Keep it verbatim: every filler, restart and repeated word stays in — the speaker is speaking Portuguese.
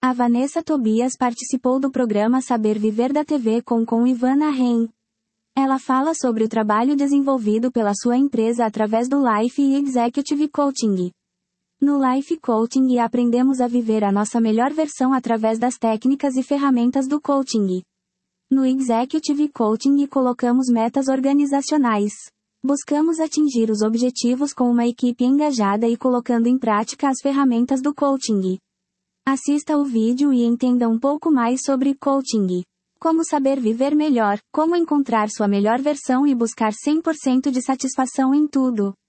A Vanessa Tobias participou do programa Saber Viver da T V Com com Ivana Ren. Ela fala sobre o trabalho desenvolvido pela sua empresa através do Life e Executive Coaching. No Life Coaching aprendemos a viver a nossa melhor versão através das técnicas e ferramentas do coaching. No Executive Coaching colocamos metas organizacionais. Buscamos atingir os objetivos com uma equipe engajada e colocando em prática as ferramentas do coaching. Assista o vídeo e entenda um pouco mais sobre coaching. Como saber viver melhor, como encontrar sua melhor versão e buscar cem por cento de satisfação em tudo.